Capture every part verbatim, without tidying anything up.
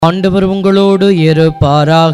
ஆண்டவர் உங்களோடு இருப்பாராக.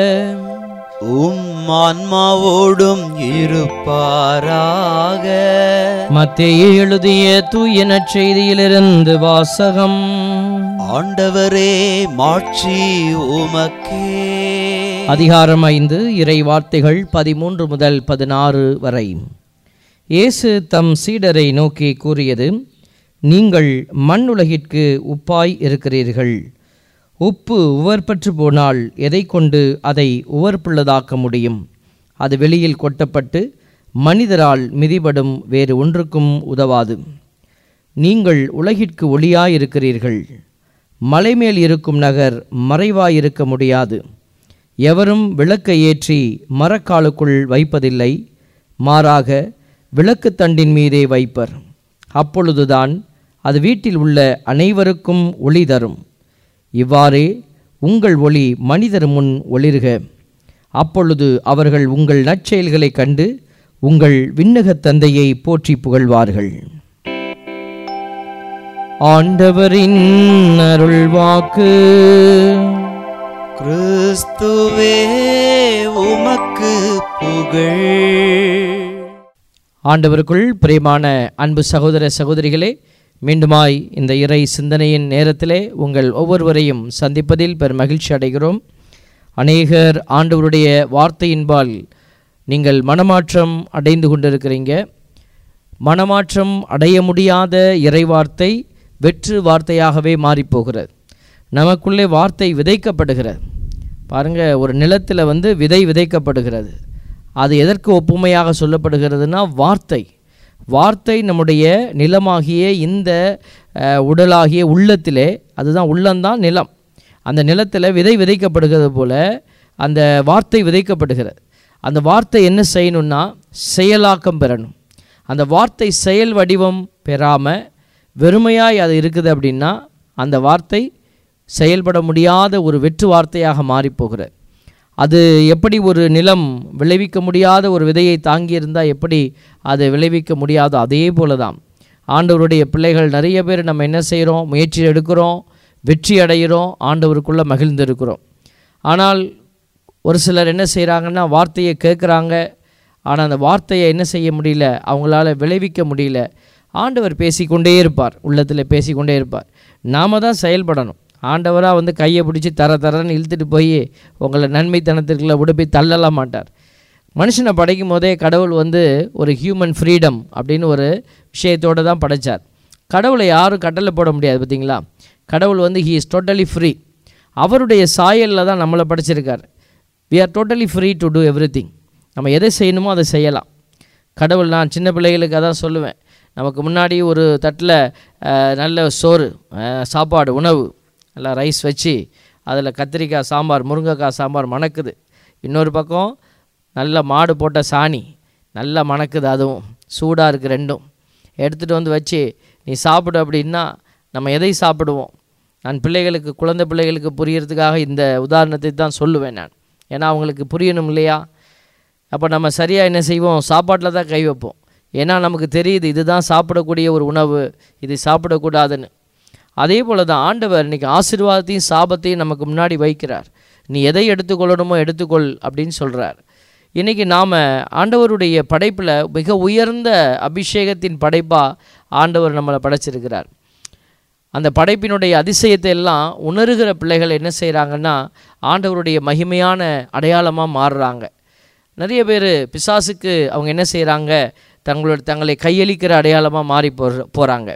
உம் ஆன்மாவோடும் இருப்பாராக. மத்தேயு எழுதிய தூய நற்செய்தியிலிருந்து வாசகம். ஆண்டவரே, மாட்சி உமக்கே. அதிகாரம் ஐந்து, இறை வார்த்தைகள் பதிமூன்று முதல் பதினாறு வரை. இயேசு தம் சீடரை நோக்கி கூறியது: நீங்கள் மண் உலகிற்கு உப்பாய் இருக்கிறீர்கள். உப்பு உவர்பற்று போனால் எதை கொண்டு அதை உவர்ப்புள்ளதாக்க முடியும்? அது வெளியில் கொட்டப்பட்டு மனிதரால் மிதிபடும், வேறு ஒன்றுக்கும் உதவாது. நீங்கள் உலகிற்கு ஒளியாயிருக்கிறீர்கள். மலைமேல் இருக்கும் நகர் மறைவாயிருக்க முடியாது. எவரும் விளக்கை ஏற்றி மரக்காலுக்குள் வைப்பதில்லை, மாறாக விளக்குத்தண்டின் மீதே வைப்பர். அப்பொழுதுதான் அது வீட்டில் உள்ள அனைவருக்கும் ஒளி தரும். இவ்வாறே உங்கள் ஒளி மனிதர் முன் ஒளிர்க. அப்பொழுது அவர்கள் உங்கள் நற்செயல்களை கண்டு உங்கள் விண்ணகத் தந்தையை போற்றி புகழ்வார்கள். ஆண்டவரின் அருள்வாக்கு. கிறிஸ்துவே, உமக்கு புகழ். ஆண்டவருக்குள் பிரியமான அன்பு சகோதர சகோதரிகளே, மீண்டுமாய் இந்த இறை சிந்தனையின் நேரத்திலே உங்கள் ஒவ்வொருவரையும் சந்திப்பதில் பெரும் மகிழ்ச்சி அடைகிறோம். அநேகர் ஆண்டவருடைய வார்த்தையின்பால் நீங்கள் மனமாற்றம் அடைந்து கொண்டிருக்கிறீங்க. மனமாற்றம் அடைய முடியாத இறை வார்த்தை வெற்று வார்த்தையாகவே மாறிப்போகிறது. நமக்குள்ளே வார்த்தை விதைக்கப்படுகிறது. பாருங்கள், ஒரு நிலத்தில் வந்து விதை விதைக்கப்படுகிறது. அது எதற்கு ஒப்புமையாக சொல்லப்படுகிறதுனா வார்த்தை. வார்த்தை நம்முடைய நிலமாகிய இந்த உடலாகிய உள்ளத்திலே, அதுதான் உள்ளம்தான் நிலம். அந்த நிலத்தில் விதை விதைக்கப்படுகிறது போல அந்த வார்த்தை விதைக்கப்படுகிறது. அந்த வார்த்தை என்ன செய்யணும்னா செயலாக்கம் பெறணும். அந்த வார்த்தை செயல் வடிவம் பெறாமல் வெறுமையாய் அது இருக்குது அப்படின்னா அந்த வார்த்தை செயல்பட முடியாத ஒரு வெற்று வார்த்தையாக மாறிப்போகிறது. அது எப்படி ஒரு நிலம் விளைவிக்க முடியாத ஒரு விதையை தாங்கியிருந்தால் எப்படி அதை விளைவிக்க முடியாதோ அதே போல தான் ஆண்டவருடைய பிள்ளைகள் நிறைய பேர் நம்ம என்ன செய்கிறோம், முயற்சி எடுக்கிறோம், வெற்றி அடைகிறோம், ஆண்டவருக்குள்ளே மகிழ்ந்து இருக்கிறோம். ஆனால் ஒரு சிலர் என்ன செய்கிறாங்கன்னா வார்த்தையை கேட்குறாங்க, ஆனால் அந்த வார்த்தையை என்ன செய்ய முடியல, அவங்களால விளைவிக்க முடியல. ஆண்டவர் பேசிக்கொண்டே இருப்பார், உள்ளத்தில் பேசிக்கொண்டே இருப்பார். நாம் தான் செயல்படணும். ஆண்டவராக வந்து கையை பிடிச்சி தர தரன்னு இழுத்துட்டு போய் உங்களை நன்மைத்தனத்திற்குள்ள உடுப்பி தள்ளலாம் மாட்டார். மனுஷனை படைக்கும் போதே கடவுள் வந்து ஒரு ஹியூமன் ஃப்ரீடம் அப்படின்னு ஒரு விஷயத்தோடு தான் படைத்தார். கடவுளை யாரும் கட்டளை போட முடியாது. பார்த்திங்களா, கடவுள் வந்து ஹீ இஸ் டோட்டலி ஃப்ரீ. அவருடைய சாயலில் தான் நம்மளை படைச்சிருக்கார். We are totally free to do everything. நம்ம எதை செய்யணுமோ அதை செய்யலாம். கடவுள், நான் சின்ன பிள்ளைகளுக்கு அதான் சொல்லுவேன், நமக்கு முன்னாடி ஒரு தட்டில் நல்ல சோறு, சாப்பாடு, உணவு, நல்லா ரைஸ் வச்சு அதில் கத்திரிக்காய் சாம்பார், முருங்கைக்காய் சாம்பார் மணக்குது. இன்னொரு பக்கம் நல்ல மாடு போட்ட சாணி நல்லா மணக்குது, அதுவும் சூடாக இருக்குது. ரெண்டும் எடுத்துகிட்டு வந்து வச்சு நீ சாப்பிடு அப்படின்னா நம்ம எதை சாப்பிடுவோம்? நான் பிள்ளைகளுக்கு, குழந்தை பிள்ளைகளுக்கு புரியறதுக்காக இந்த உதாரணத்தை தான் சொல்லுவேன் நான். ஏன்னா அவங்களுக்கு புரியணும் இல்லையா? அப்போ நம்ம சரியாக என்ன செய்வோம், சாப்பாட்டில் தான் கை வைப்போம். ஏன்னா நமக்கு தெரியுது இதுதான் சாப்பிடக்கூடிய ஒரு உணவு, இது சாப்பிடக்கூடாதுன்னு. அதே போல் தான் ஆண்டவர் இன்றைக்கி ஆசீர்வாதத்தையும் சாபத்தையும் நமக்கு முன்னாடி வைக்கிறார். நீ எதை எடுத்துக்கொள்ளணுமோ எடுத்துக்கொள் அப்படின்னு சொல்கிறார். இன்றைக்கி நாம் ஆண்டவருடைய படைப்பில் மிக உயர்ந்த அபிஷேகத்தின் படைப்பாக ஆண்டவர் நம்மளை படைச்சிருக்கிறார். அந்த படைப்பினுடைய அதிசயத்தை எல்லாம் உணர்கிற பிள்ளைகள் என்ன செய்கிறாங்கன்னா ஆண்டவருடைய மகிமையான அடையாளமாக மாறுறாங்க. நிறைய பேர் பிசாசுக்கு அவங்க என்ன செய்கிறாங்க, தங்களோட தங்களை கையளிக்கிற அடையாளமாக மாறி போ போகிறாங்க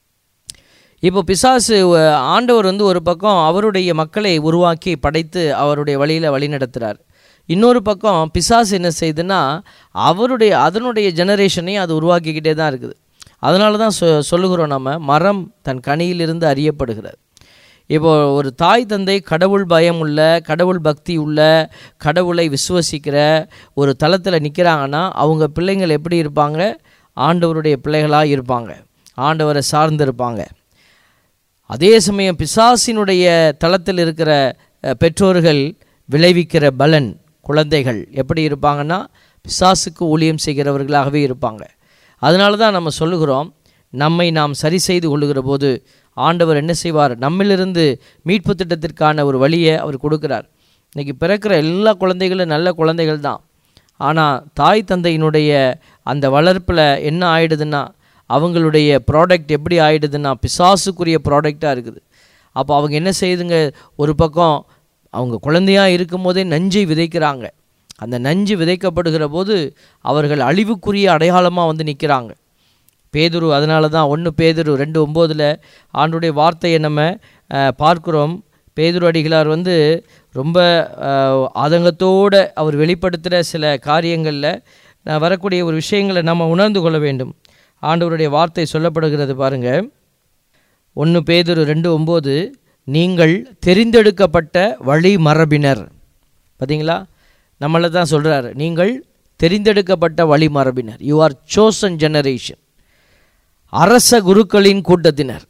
இப்போ பிசாசு ஆண்டவர் வந்து ஒரு பக்கம் அவருடைய மக்களை உருவாக்கி படைத்து அவருடைய வழியில் வழி நடத்துகிறார். இன்னொரு பக்கம் பிசாசு என்ன செய்யுதுன்னா அவருடைய அதனுடைய ஜெனரேஷனையும் அது உருவாக்கிக்கிட்டே தான் இருக்குது. அதனால தான் சொ சொல்லுகிறோம் நம்ம, மரம் தன் கனியிலிருந்து அறியப்படுகிறது. இப்போது ஒரு தாய் தந்தை கடவுள் பயம் உள்ள, கடவுள் பக்தி உள்ள, கடவுளை விசுவசிக்கிற ஒரு தளத்தில் நிற்கிறாங்கன்னா அவங்க பிள்ளைங்கள் எப்படி இருப்பாங்க, ஆண்டவருடைய பிள்ளைகளாக இருப்பாங்க, ஆண்டவரை சார்ந்து இருப்பாங்க. அதே சமயம் பிசாசினுடைய தளத்தில் இருக்கிற பெற்றோர்கள் விளைவிக்கிற பலன் குழந்தைகள் எப்படி இருப்பாங்கன்னா பிசாசுக்கு ஊழியம் செய்கிறவர்களாகவே இருப்பாங்க. அதனால தான் நம்ம சொல்லுகிறோம், நம்மை நாம் சரி செய்து கொள்ளுகிற போது ஆண்டவர் என்ன செய்வார், நம்மிலிருந்து மீட்பு திட்டத்திற்கான ஒரு வழியை அவர் கொடுக்குறார். இன்றைக்கி பிறக்கிற எல்லா குழந்தைகளும் நல்ல குழந்தைகள் தான். ஆனால் தாய் தந்தையினுடைய அந்த வளர்ப்பில் என்ன ஆகிடுதுன்னா, அவங்களுடைய ப்ராடக்ட் எப்படி ஆகிடுதுன்னா பிசாசுக்குரிய ப்ராடக்டாக இருக்குது. அப்போ அவங்க என்ன செய்யுதுங்க, ஒரு பக்கம் அவங்க குழந்தையாக இருக்கும் போதே நஞ்சை விதைக்கிறாங்க. அந்த நஞ்சு விதைக்கப்படுகிற போது அவர்கள் அழிவுக்குரிய அடையாளமாக வந்து நிற்கிறாங்க. பேதுரு, அதனால தான் ஒன்று பேதுரு ரெண்டு ஒம்போதில் ஆண்டுடைய வார்த்தையை நம்ம பார்க்குறோம். பேதுரு அடிகளார் வந்து ரொம்ப ஆதங்கத்தோடு அவர் வெளிப்படுத்துகிற சில காரியங்களில் வரக்கூடிய ஒரு விஷயங்களை நம்ம உணர்ந்து கொள்ள வேண்டும். ஆண்டவருடைய வார்த்தை சொல்லப்படுகிறது பாருங்கள். ஒன்று பேதுரு ரெண்டு ஒம்பது, நீங்கள் தெரிந்தெடுக்கப்பட்ட வழி மரபினர். பார்த்தீங்களா, நம்மளை தான் சொல்கிறார், நீங்கள் தெரிந்தெடுக்கப்பட்ட வழி மரபினர். You are chosen generation. அரச குருக்களின் கூட்டத்தினர்.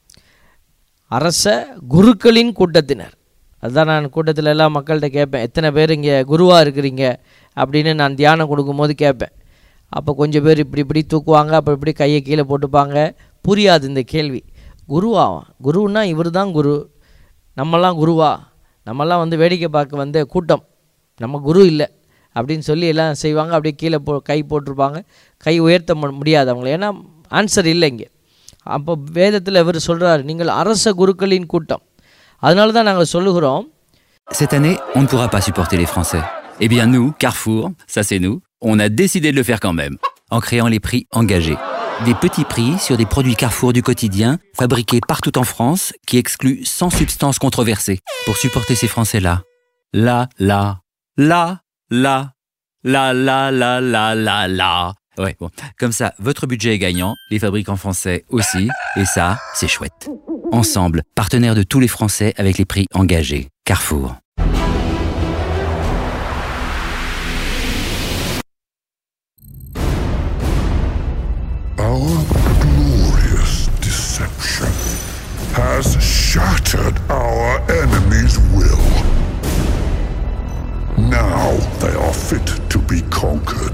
அரச குருக்களின் கூட்டத்தினர். அதுதான் நான் கூட்டத்தில் எல்லாம் மக்கள்கிட்ட கேட்பேன், எத்தனை பேர் இங்கே குருவாக இருக்கிறீங்க அப்படின்னு நான் தியானம் கொடுக்கும்போது கேட்பேன். அப்போ கொஞ்சம் பேர் இப்படி இப்படி தூக்குவாங்க, அப்போ இப்படி கையை கீழே போட்டுப்பாங்க. புரியாது இந்த கேள்வி. குருவா? குருன்னா இவர் தான் குரு, நம்மெல்லாம் குருவா? நம்மெல்லாம் வந்து வேடிக்கை பார்க்க வந்த கூட்டம், நம்ம குரு இல்லை அப்படின்னு சொல்லி எல்லாம் செய்வாங்க. அப்படியே கீழே போ கை போட்டிருப்பாங்க, கை உயர்த்த முடியாது அவங்கள, ஏன்னா ஆன்சர் இல்லை இங்கே. அப்போ வேதத்தில் இவர் சொல்கிறார், நீங்கள் அரச குருக்களின் கூட்டம். அதனால தான் நாங்கள் சொல்லுகிறோம், cette année, on ne pourra pas supporter les Français. Eh bien nous, Carrefour, ça c'est nous, on a décidé de le faire quand même, en créant les prix engagés. Des petits prix sur des produits Carrefour du quotidien, fabriqués partout en France, qui excluent sans substance controversée, pour supporter ces Français-là. Là, là, là, là, là, là, là, là, là, là. Ouais, bon, comme ça, votre budget est gagnant, les fabricants français aussi, et ça, c'est chouette. Ensemble, partenaires de tous les Français avec les prix engagés. Carrefour. Our glorious deception has shattered our enemies' will. Now they are fit to be conquered.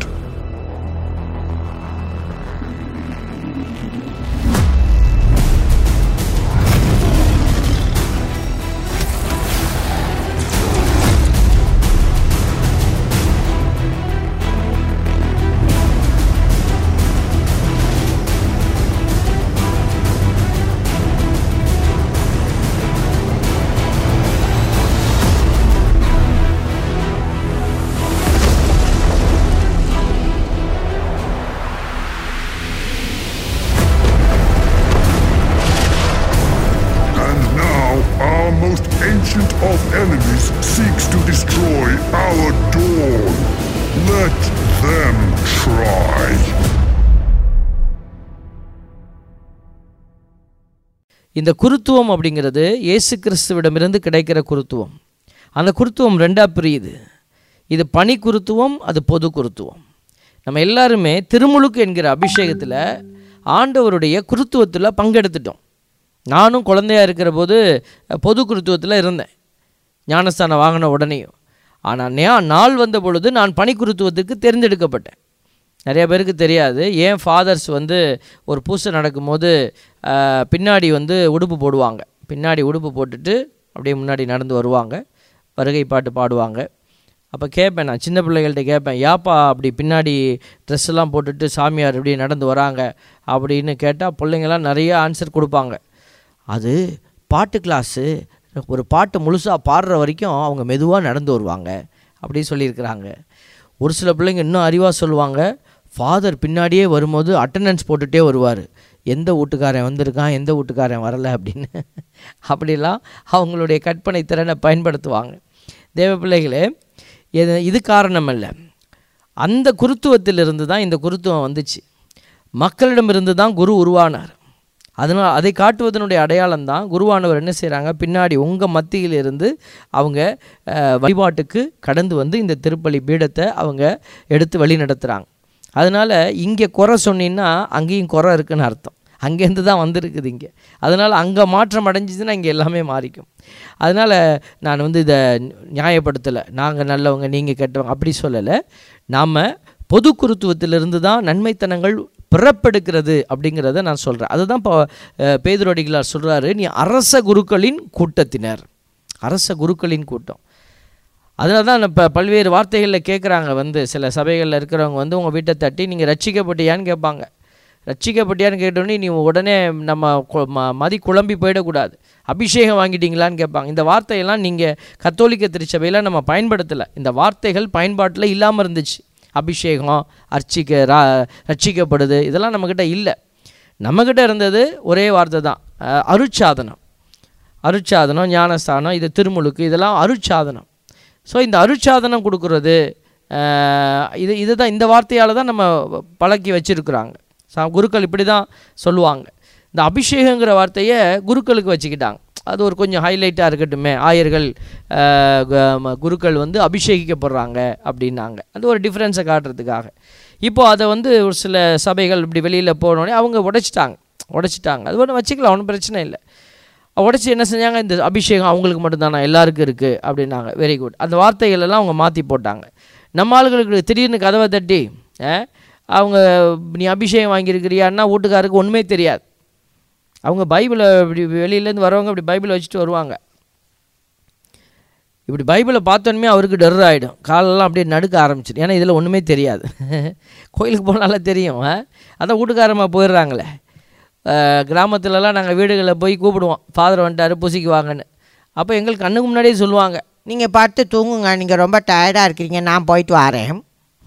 Ancient of enemies seeks to destroy our dawn. Let them try. இந்த குருத்துவம் அப்படிங்கிறது இயேசு கிறிஸ்துவிடமிருந்து கிடைக்கிற குருத்துவம். அந்த குருத்துவம் ரெண்டாக பிரியுது. இது பனி குருத்துவம், அது பொது குருத்துவம். நம்ம எல்லாருமே திருமுழுக்கு என்கிற அபிஷேகத்தில் ஆண்டவருடைய குருத்துவத்தில் பங்கெடுத்துட்டோம். நானும் குழந்தையாக இருக்கிற போது பொது குருத்துவத்தில் இருந்தேன், ஞானஸ்தானம் வாங்கின உடனேயும். ஆனால் நே நாள் வந்த பொழுது நான் பனி குருத்துவத்துக்கு தேர்ந்தெடுக்கப்பட்டேன். நிறைய பேருக்கு தெரியாது, ஏன் ஃபாதர்ஸ் வந்து ஒரு பூசை நடக்கும்போது பின்னாடி வந்து உடுப்பு போடுவாங்க. பின்னாடி உடுப்பு போட்டுட்டு அப்படியே முன்னாடி நடந்து வருவாங்க, வருகை பாட்டு பாடுவாங்க. அப்போ கேட்பேன், நான் சின்ன பிள்ளைகள்கிட்ட கேட்பேன், யாப்பா அப்படி பின்னாடி ட்ரெஸ்ஸெல்லாம் போட்டுட்டு சாமியார் இப்படி நடந்து வராங்க அப்படின்னு கேட்டால் பிள்ளைங்கள்லாம் நிறைய ஆன்சர் கொடுப்பாங்க. அது பாட்டு கிளாஸு, ஒரு பாட்டு முழுசாக பாடுற வரைக்கும் அவங்க மெதுவாக நடந்து வருவாங்க அப்படின்னு சொல்லியிருக்கிறாங்க. ஒரு சில பிள்ளைங்க இன்னும் அறிவாக சொல்லுவாங்க, ஃபாதர் பின்னாடியே வரும்போது அட்டண்டன்ஸ் போட்டுகிட்டே வருவார், எந்த வீட்டுக்காரன் வந்திருக்கான் எந்த வீட்டுக்காரன் வரலை அப்படின்னு. அப்படிலாம் அவங்களுடைய கற்பனை திறனை பயன்படுத்துவாங்க. தேவ பிள்ளைகளே, இது இது காரணம் அல்ல, அந்த குருத்துவத்திலிருந்து தான் இந்த குருத்துவம் வந்துச்சு. மக்களிடமிருந்து தான் குரு உருவானார். அதனால் அதை காட்டுவதனுடைய அடையாளம் தான் குருவானவர் என்ன செய்கிறாங்க, பின்னாடி உங்கள் மத்தியிலிருந்து அவங்க வழிபாட்டுக்கு கடந்து வந்து இந்த திருப்பலி பீடத்தை அவங்க எடுத்து வழி நடத்துகிறாங்க. அதனால் இங்கே குறை சொன்னீங்கன்னா அங்கேயும் குறை இருக்குதுன்னு அர்த்தம். அங்கேருந்து தான் வந்திருக்குது இங்கே. அதனால் அங்கே மாற்றம் அடைஞ்சிச்சுன்னா இங்கே எல்லாமே மாறிக்கும். அதனால் நான் வந்து இதை நியாயப்படுத்தலை, நாங்கள் நல்லவங்க நீங்கள் கெட்டவங்க அப்படி சொல்லலை. நாம் பொது குருத்துவத்திலிருந்து தான் நன்மைத்தனங்கள் பிறப்பெடுக்கிறது அப்படிங்கிறத நான் சொல்கிறேன். அதுதான் இப்போ பேதுரு அடிகளார் சொல்கிறாரு, நீ அரச குருக்களின் கூட்டத்தினர், அரச குருக்களின் கூட்டம். அதனால தான் இப்போ பல்வேறு வார்த்தைகளில் கேட்குறாங்க, வந்து சில சபைகளில் இருக்கிறவங்க வந்து உங்கள் வீட்டை தட்டி நீங்கள் ரட்சிக்கப்பட்டியான்னு கேட்பாங்க. ரட்சிக்கப்பட்டியான்னு கேட்டோன்னே நீ உடனே நம்ம மதி குழம்பி போயிடக்கூடாது. அபிஷேகம் வாங்கிட்டீங்களான்னு கேட்பாங்க. இந்த வார்த்தையெல்லாம் நீங்கள் கத்தோலிக்க திருச்சபையில் நம்ம பயன்படுத்தலை. இந்த வார்த்தைகள் பயன்பாட்டில் இல்லாமல் இருந்துச்சு. அபிஷேகம், அர்ச்சிக்க ரா ரட்சிக்கப்படுது, இதெல்லாம் நம்மக்கிட்ட இல்லை. நம்மக்கிட்ட இருந்தது ஒரே வார்த்தை தான், அருட்சாதனம். அருட்சாதனம், ஞானஸ்தானம், இது திருமுழுக்கு, இதெல்லாம் அருட்சாதனம். ஸோ இந்த அருட்சாதனம் கொடுக்குறது இது இதுதான் இந்த வார்த்தையால் தான் நம்ம பழக்கி வச்சுருக்குறாங்க. குருக்கள் இப்படி தான் சொல்லுவாங்க. இந்த அபிஷேகங்கிற வார்த்தையை குருக்களுக்கு வச்சுக்கிட்டாங்க. அது ஒரு கொஞ்சம் ஹைலைட்டாக இருக்கட்டுமே, ஆயர்கள் குருக்கள் வந்து அபிஷேகிக்கப்படுறாங்க அப்படின்னாங்க. அது ஒரு டிஃப்ரென்ஸை காட்டுறதுக்காக. இப்போது அதை வந்து ஒரு சில சபைகள் இப்படி வெளியில் போனோடனே அவங்க உடைச்சிட்டாங்க உடைச்சிட்டாங்க அது ஒன்று வச்சுக்கலாம், ஒன்றும் பிரச்சனை இல்லை. உடச்சி என்ன செஞ்சாங்க, இந்த அபிஷேகம் அவங்களுக்கு மட்டும்தானா, எல்லாருக்கும் இருக்குது அப்படின்னாங்க. Very good. அந்த வார்த்தைகளெல்லாம் அவங்க மாற்றி போட்டாங்க. நம்ம ஆளுகளுக்கு திடீர்னு கதவை தட்டி அவங்க நீ அபிஷேகம் வாங்கியிருக்கிறியான்னா வீட்டுக்காருக்கு ஒன்றுமே தெரியாது. அவங்க பைபிளை இப்படி வெளியிலேருந்து வரவங்க இப்படி பைபிளை வச்சுட்டு வருவாங்க. இப்படி பைபிளை பார்த்தோன்னே அவருக்கு டர் ஆகிடும், காலெல்லாம் அப்படியே நடுக்க ஆரம்பிச்சிடும். ஏன்னா இதில் ஒன்றுமே தெரியாது. கோயிலுக்கு போனால தெரியும், அதான் வீட்டுக்காரமாக போயிடுறாங்களே. கிராமத்துலலாம் நாங்கள் வீடுகளில் போய் கூப்பிடுவோம், ஃபாதர் வந்துட்டார் பூசிக்கு வாங்கன்னு. அப்போ எங்களுக்கு கண்ணுக்கு முன்னாடியே சொல்லுவாங்க, நீங்கள் பார்த்து தூங்குங்க, நீங்கள் ரொம்ப டயர்டாக இருக்கிறீங்க, நான் போயிட்டு வரேன்.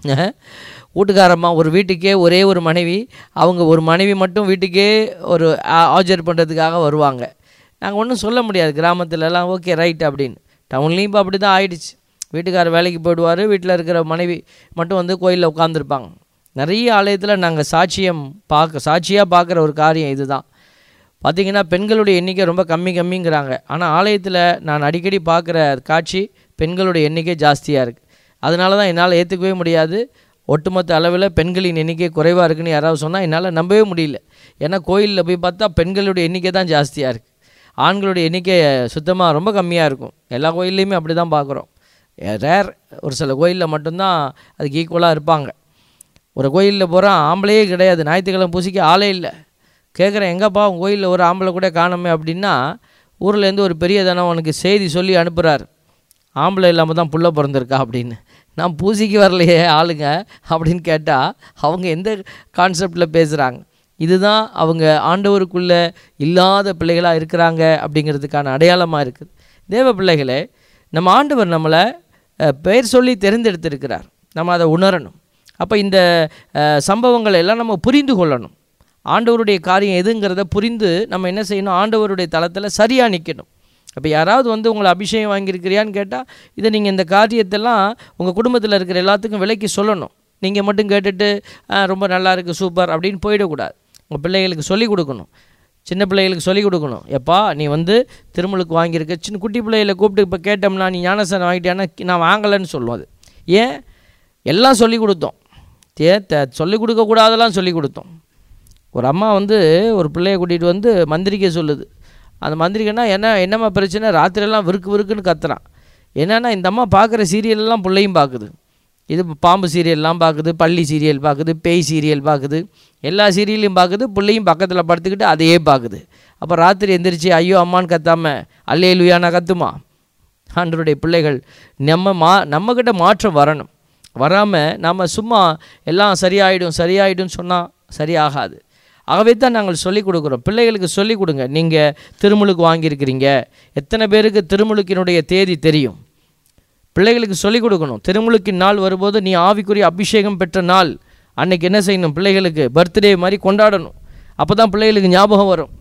வீட்டுக்காரம்மா ஒரு வீட்டுக்கே ஒரே ஒரு மனைவி, அவங்க ஒரு மனைவி மட்டும் வீட்டுக்கே ஒரு ஆஜர் பண்ணுறதுக்காக வருவாங்க. நாங்கள் ஒன்றும் சொல்ல முடியாது கிராமத்துலலாம், ஓகே ரைட் அப்படின்னு. டவுன்லேயும் இப்போ அப்படி தான் ஆகிடுச்சு. வீட்டுக்காரர் வேலைக்கு போயிடுவார், வீட்டில் இருக்கிற மனைவி மட்டும் வந்து கோயிலில் உட்காந்துருப்பாங்க. நிறைய ஆலயத்தில் நாங்கள் சாட்சியம் பார்க்க சாட்சியாக பார்க்குற ஒரு காரியம் இது தான். பார்த்திங்கன்னா பெண்களுடைய எண்ணிக்கை ரொம்ப கம்மி கம்மிங்கிறாங்க. ஆனால் ஆலயத்தில் நான் அடிக்கடி பார்க்குற காட்சி பெண்களுடைய எண்ணிக்கை ஜாஸ்தியாக இருக்குது. அதனால தான் என்னால் ஏற்றுக்கவே முடியாது. ஒட்டுமொத்த அளவில் பெண்களின் எண்ணிக்கை குறைவாக இருக்குன்னு யாராவது சொன்னால் என்னால் நம்பவே முடியல. ஏன்னா கோயிலில் போய் பார்த்தா பெண்களுடைய எண்ணிக்கை தான் ஜாஸ்தியாக இருக்குது, ஆண்களுடைய எண்ணிக்கை சுத்தமாக ரொம்ப கம்மியாக இருக்கும். எல்லா கோயில்லையுமே அப்படி தான் பார்க்குறோம். ரேர், ஒரு சில கோயிலில் மட்டும்தான் அதுக்கு ஈக்குவலாக இருப்பாங்க. ஒரு கோயிலில் போகிறான், ஆம்பளையே கிடையாது, ஞாயிற்றுக்கிழமை பூசிக்க ஆளே இல்லை. கேட்குறேன், எங்கப்பா உங்கள் கோயிலில் ஒரு ஆம்பளை கூட காணுமே அப்படின்னா, ஊர்லேருந்து ஒரு பெரிய தானே உனக்கு செய்தி சொல்லி அனுப்புகிறார், ஆம்பளை இல்லாமல் தான் புள்ள பிறந்திருக்கா அப்படின்னு. நான் பூசிக்கு வரலையே ஆளுங்க அப்படின்னு கேட்டால் அவங்க எந்த கான்செப்டில் பேசுகிறாங்க. இதுதான் அவங்க ஆண்டவருக்குள்ளே இல்லாத பிள்ளைகளாக இருக்கிறாங்க அப்படிங்கிறதுக்கான அடையாளமாக இருக்குது. தேவ பிள்ளைகளே, நம்ம ஆண்டவர் நம்மளை பெயர் சொல்லி தெரிந்தெடுத்திருக்கிறார், நம்ம அதை உணரணும். அப்போ இந்த சம்பவங்களை எல்லாம் நம்ம புரிந்து கொள்ளணும். ஆண்டவருடைய காரியம் எதுங்கிறத புரிந்து நம்ம என்ன செய்யணும், ஆண்டவருடைய தளத்தில் சரியாக நிற்கணும். அப்போ யாராவது வந்து உங்களை அபிஷேகம் வாங்கியிருக்கிறியான்னு கேட்டால், இதை நீங்கள் இந்த காரியத்தெல்லாம் உங்கள் குடும்பத்தில் இருக்கிற எல்லாத்துக்கும் விலைக்கு சொல்லணும். நீங்கள் மட்டும் கேட்டுட்டு ரொம்ப நல்லா இருக்குது சூப்பர் அப்படின்னு போயிடக்கூடாது. உங்கள் பிள்ளைகளுக்கு சொல்லிக் கொடுக்கணும், சின்ன பிள்ளைகளுக்கு சொல்லிக் கொடுக்கணும். எப்பா நீ வந்து திருமுழுக்கு வாங்கியிருக்க, சின்ன குட்டி பிள்ளைகளை கூப்பிட்டு இப்போ கேட்டோம்னா நீ ஞானஸ்தானம் வாங்கிட்டியான்னா நான் வாங்கலைன்னு சொல்லுவோம். அது ஏன், எல்லாம் சொல்லிக் கொடுத்தோம், ஏ த சொல்லிக் கொடுக்கக்கூடாதெல்லாம் சொல்லிக் கொடுத்தோம். ஒரு அம்மா வந்து ஒரு பிள்ளையை கூட்டிகிட்டு வந்து மந்திரிக்க சொல்லுது. அந்த மந்திரிக்கன்னா என்ன என்னம்மா பிரச்சனை, ராத்திரியெல்லாம் விருக்கு விருக்குன்னு கத்துறான். என்னென்னா இந்த அம்மா பார்க்குற சீரியல்லாம் பிள்ளையும் பார்க்குது. இது பாம்பு சீரியல்லாம் பார்க்குது, பள்ளி சீரியல் பார்க்குது, பேய் சீரியல் பார்க்குது, எல்லா சீரியலையும் பார்க்குது. பிள்ளையும் பக்கத்தில் படுத்துக்கிட்டு அதையே பார்க்குது. அப்போ ராத்திரி எந்திரிச்சு ஐயோ அம்மான்னு கத்தாமல் அல்லே லுயானா கத்துமா? ஆண்டவருடைய பிள்ளைகள் நம்ம மா நம்மக்கிட்ட மாற்றம் வரணும். வராமல் நம்ம சும்மா எல்லாம் சரியாயிடும் சரியாயிடும்னு சொன்னால் சரியாகாது. ஆகவே தான் நாங்கள் சொல்லிக் கொடுக்குறோம், பிள்ளைகளுக்கு சொல்லிக் கொடுங்க. நீங்கள் திருமுழுக்கு வாங்கியிருக்கிறீங்க, எத்தனை பேருக்கு திருமுழுக்கினுடைய தேதி தெரியும்? பிள்ளைகளுக்கு சொல்லிக் கொடுக்கணும். திருமுழுக்கின் நாள் வரும்போது நீ ஆவிக்குரிய அபிஷேகம் பெற்ற நாள் அன்னைக்கு என்ன செய்யணும், பிள்ளைகளுக்கு பர்த்டே மாதிரி கொண்டாடணும். அப்போ தான் பிள்ளைகளுக்கு ஞாபகம் வரும்.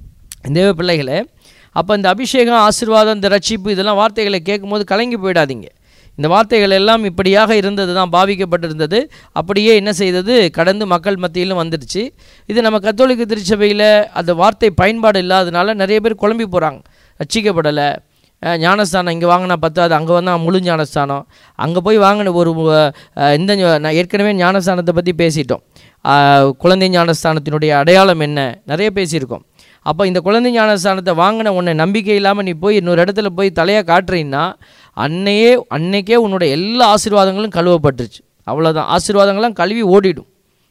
தேவ பிள்ளைகளே, அப்போ இந்த அபிஷேகம், ஆசீர்வாதம், இந்த ரட்சிப்பு, இதெல்லாம் வார்த்தைகளை கேட்கும்போது கலங்கி போயிடாதீங்க. இந்த வார்த்தைகள் எல்லாம் இப்படியாக இருந்தது தான், பாவிக்கப்பட்டிருந்தது. அப்படியே என்ன செய்தது, கடந்து மக்கள் மத்தியிலும் வந்துடுச்சு. இது நம்ம கத்தோலிக்க திருச்சபையில் அந்த வார்த்தை பயன்பாடு இல்லாததுனால நிறைய பேர் குழம்பி போகிறாங்க. ரட்சிக்கப்படலை, ஞானஸ்தானம் இங்கே வாங்கினா பத்தாது, அங்கே வந்தால் முழு ஞானஸ்தானம், அங்கே போய் வாங்கின ஒரு இந்த நான் ஏற்கனவே ஞானஸ்தானத்தை பற்றி பேசிட்டோம். குழந்தை ஞானஸ்தானத்தினுடைய அடையாளம் என்ன நிறைய பேசியிருக்கோம். அப்போ இந்த குழந்தை ஞானஸ்தானத்தை வாங்கின உன்னை நம்பிக்கை இல்லாமல் நீ போய் இன்னொரு இடத்துல போய் தலையாக காட்டுறீன்னா அன்னையே அன்னைக்கே உன்னோட எல்லா ஆசீர்வாதங்களும் கழுவப்பட்டுருச்சு. அவ்வளோதான், ஆசீர்வாதங்கள்லாம் கழுவி ஓடிடும்.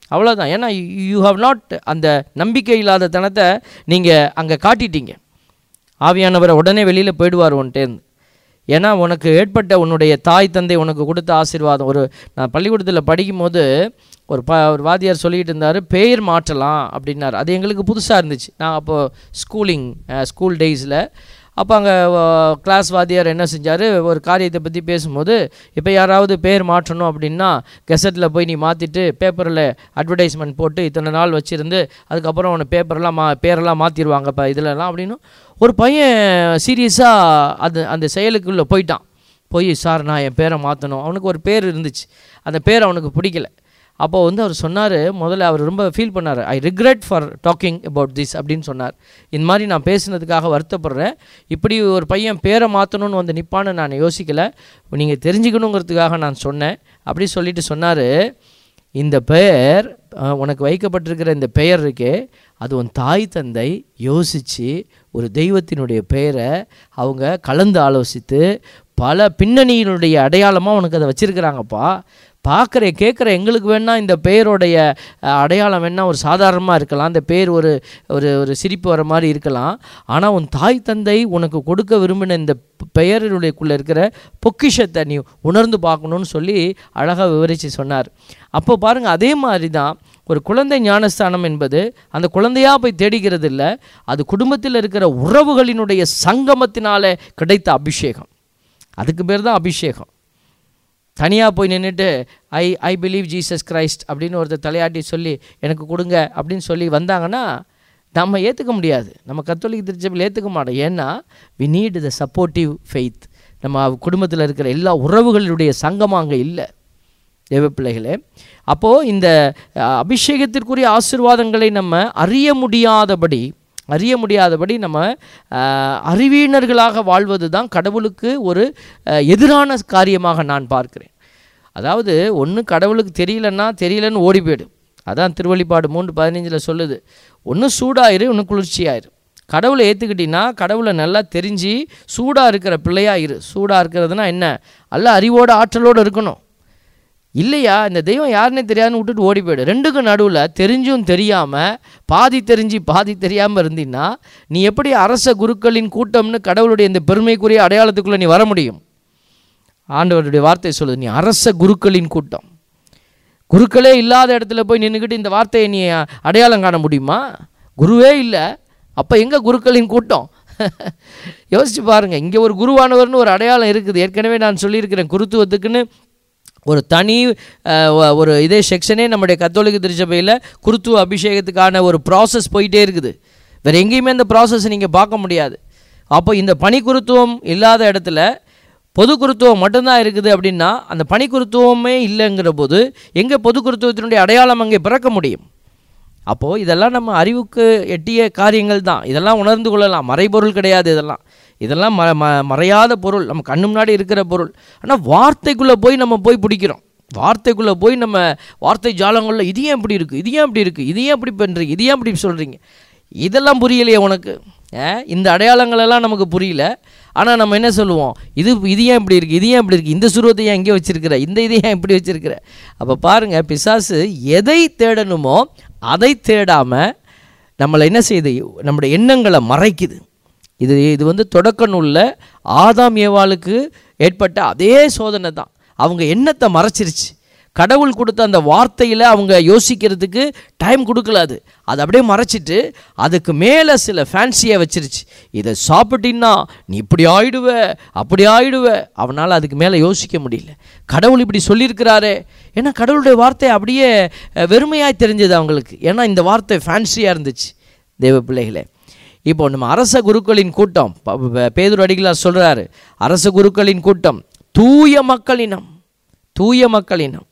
அவ்வளோதான். ஏன்னா யூ ஹவ் நாட் அந்த நம்பிக்கை இல்லாத தனத்தை நீங்கள் அங்கே காட்டிட்டீங்க. ஆவியானவரை உடனே வெளியில் போயிடுவார் உன்ட்டேருந்து. ஏன்னா உனக்கு ஏற்பட்ட உன்னுடைய தாய் தந்தை உனக்கு கொடுத்த ஆசீர்வாதம். ஒரு நான் பள்ளிக்கூடத்தில் படிக்கும்போது ஒரு ப ஒரு வாத்தியார் சொல்லிகிட்டு இருந்தார், பெயர் மாற்றலாம் அப்படின்னார். அது எங்களுக்கு புதுசாக இருந்துச்சு. நான் அப்போது ஸ்கூலிங் ஸ்கூல் டேஸில் அப்போ அங்கே கிளாஸ் வாத்தியார் என்ன செஞ்சார், ஒரு காரியத்தை பற்றி பேசும்போது, இப்போ யாராவது பேர் மாற்றணும் அப்படின்னா கெசட்டில் போய் நீ மாற்றிட்டு பேப்பரில் அட்வர்டைஸ்மெண்ட் போட்டு இத்தனை நாள் வச்சுருந்து அதுக்கப்புறம் அவனை பேப்பரெல்லாம் மா பேரெல்லாம் மாற்றிடுவாங்க இப்போ இதிலலாம் அப்படின்னு ஒரு பையன் சீரியஸாக அது அந்த செயலுக்குள்ளே போயிட்டான். போய் சார் நான் என் பேரை மாற்றணும். அவனுக்கு ஒரு பேர் இருந்துச்சு, அந்த பேர் அவனுக்கு பிடிக்கல. அப்போ வந்து அவர் சொன்னார், முதல்ல அவர் ரொம்ப ஃபீல் பண்ணார். I regret for talking about this அப்படின்னு சொன்னார். இந்த மாதிரி நான் பேசுனதுக்காக வருத்தப்படுறேன். இப்படி ஒரு பையன் பேரை மாற்றணும்னு வந்து நிற்பான்னு நான் யோசிக்கலை, நீங்கள் தெரிஞ்சுக்கணுங்கிறதுக்காக நான் சொன்னேன் அப்படி சொல்லிட்டு சொன்னார், இந்த பெயர் உனக்கு வைக்கப்பட்டிருக்கிற இந்த பெயர் இருக்கே, அது உன் தாய் தந்தை யோசித்து ஒரு தெய்வத்தினுடைய பெயரை அவங்க கலந்து ஆலோசித்து பல பின்னணியினுடைய அடையாளமாக உனக்கு அதை வச்சுருக்கிறாங்கப்பா. பார்க்குற கேட்குற எங்களுக்கு வேணால் இந்த பெயருடைய அடையாளம் வேணால் ஒரு சாதாரணமாக இருக்கலாம், இந்த பேர் ஒரு ஒரு ஒரு சிரிப்பு வர மாதிரி இருக்கலாம். ஆனால் உன் தாய் தந்தை உனக்கு கொடுக்க விரும்பின இந்த பெயருடையக்குள்ளே இருக்கிற பொக்கிஷத்தை நீ உணர்ந்து பார்க்கணுன்னு சொல்லி அழகாக விவரித்து சொன்னார். அப்போ பாருங்கள், அதே மாதிரி தான் ஒரு குழந்தை ஞானஸ்தானம் என்பது அந்த குழந்தையாக போய் தேடிக்கிறது இல்லை, அது குடும்பத்தில் இருக்கிற உறவுகளினுடைய சங்கமத்தினாலே கிடைத்த அபிஷேகம். அதுக்கு பேர் தான் அபிஷேகம். தனியாக போய் நின்றுட்டு I I believe Jesus Christ அப்படின்னு ஒருத்தர் தலையாட்டி சொல்லி எனக்கு கொடுங்க அப்படின்னு சொல்லி வந்தாங்கன்னா நம்ம ஏற்றுக்க முடியாது. நம்ம கத்தோலிக்க திருச்சபையில் ஏற்றுக்க மாட்டோம். ஏன்னா we need the supportive faith. நம்ம குடும்பத்தில் இருக்கிற எல்லா உறவுகளுடைய சங்கமாக அங்கே இல்லை தேவ பிள்ளைகளே. அப்போது இந்த அபிஷேகத்திற்குரிய ஆசீர்வாதங்களை நம்ம அறிய முடியாதபடி அறிய முடியாதபடி நம்ம அறிவீனர்களாக வாழ்வது தான் கடவுளுக்கு ஒரு எதிரான காரியமாக நான் பார்க்கிறேன். அதாவது ஒன்று கடவுளுக்கு தெரியலன்னா தெரியலன்னு ஓடி போய்டும். அதான் திருவெளிப்பாடு மூன்று பதினஞ்சில் சொல்லுது, ஒன்று சூடாயிரு ஒன்று குளிர்ச்சியாயிரு. கடவுளை ஏற்றுக்கிட்டின்னா கடவுளை நல்லா தெரிஞ்சு சூடாக இருக்கிற பிள்ளையாக இரு. சூடாக இருக்கிறதுனா என்ன, நல்ல அறிவோடு ஆற்றலோடு இருக்கணும். இல்லையா இந்த தெய்வம் யாருன்னே தெரியாதுன்னு விட்டுட்டு ஓடி போய்டு. ரெண்டுக்கும் நடுவில் தெரிஞ்சும் தெரியாமல் பாதி தெரிஞ்சு பாதி தெரியாமல் இருந்தீங்கன்னா நீ எப்படி அரச குருக்களின் கூட்டம்னு கடவுளுடைய இந்த பெருமைக்குரிய அடையாளத்துக்குள்ளே நீ வர முடியும்? ஆண்டவருடைய வார்த்தை சொல்லுது, நீ அரச குருக்களின் கூட்டம். குருக்களே இல்லாத இடத்துல போய் நின்றுக்கிட்டு இந்த வார்த்தையை நீ அடையாளம் காண முடியுமா? குருவே இல்லை, அப்போ எங்கே குருக்களின் கூட்டம்? யோசிச்சு பாருங்கள். இங்கே ஒரு குருவானவர்னு ஒரு அடையாளம் இருக்குது. ஏற்கனவே நான் சொல்லியிருக்கிறேன், குருத்துவத்துக்குன்னு ஒரு தனி ஒரு இதே செக்ஷனே நம்முடைய கத்தோலிக்க திருச்சபையில் குருத்துவ அபிஷேகத்துக்கான ஒரு ப்ராசஸ் போயிட்டே இருக்குது. வேறு எங்கேயுமே அந்த ப்ராசஸ் நீங்கள் பார்க்க முடியாது. அப்போ இந்த பனி குருத்துவம் இல்லாத இடத்துல பொது குருத்துவம் மட்டும்தான் இருக்குது அப்படின்னா அந்த பனி குருத்துவமே இல்லைங்கிற போது எங்கே பொது குருத்துவத்தினுடைய அடையாளம் அங்கே பிறக்க முடியும்? அப்போது இதெல்லாம் நம்ம அறிவுக்கு எட்டிய காரியங்கள் தான். இதெல்லாம் உணர்ந்து கொள்ளலாம், மறைபொருள் கிடையாது. இதெல்லாம் இதெல்லாம் ம ம மறையாத பொருள், நம்ம கண்ணு முன்னாடி இருக்கிற பொருள். ஆனால் வார்த்தைக்குள்ளே போய் நம்ம போய் பிடிக்கிறோம். வார்த்தைக்குள்ளே போய் நம்ம வார்த்தை ஜாலங்களில் இது ஏன் இப்படி இருக்குது, இது ஏன் இப்படி இருக்குது, இது ஏன் இப்படி பண்ணுறீங்க, இது ஏன் இப்படி சொல்கிறீங்க, இதெல்லாம் புரியலையே உனக்கு. இந்த அடையாளங்களெல்லாம் நமக்கு புரியல. ஆனால் நம்ம என்ன சொல்லுவோம், இது இது ஏன் இப்படி இருக்குது, இது ஏன் இப்படி இருக்குது, இந்த சுருவத்தை ஏன் இங்கே வச்சுருக்கிற, இந்த இதை ஏன் இப்படி வச்சுருக்கிற. அப்போ பாருங்கள், பிசாசு எதை தேடணுமோ அதை தேடாமல் நம்மளை என்ன செய்யுது, நம்முடைய எண்ணங்களை மறைக்குது. இது இது வந்து தொடக்க நூலில் ஆதாம் ஏவாளுக்கு ஏற்பட்ட அதே சோதனை தான். அவங்க எண்ணத்தை மறைச்சிருச்சு. கடவுள் கொடுத்த அந்த வார்த்தையில் அவங்க யோசிக்கிறதுக்கு டைம் கொடுக்கல. அது அதை அப்படியே மறைச்சிட்டு அதுக்கு மேலே சில ஃபேன்சியை வச்சிருச்சு. இதை சாப்பிட்டின்னா நீ இப்படி ஆயிடுவ அப்படி ஆயிடுவ. அவனால் அதுக்கு மேலே யோசிக்க முடியல. கடவுள் இப்படி சொல்லியிருக்கிறாரே, ஏன்னா கடவுளுடைய வார்த்தை அப்படியே வெறுமையாக தெரிஞ்சது அவங்களுக்கு. ஏன்னா இந்த வார்த்தை ஃபேன்சியாக இருந்துச்சு. தேவ பிள்ளைகளே, இப்போ நம்ம அரச குருக்களின் கூட்டம், பேதுரு அடிகளார் சொல்கிறாரு, அரச குருக்களின் கூட்டம் தூய மக்களினம். தூய மக்களினம்.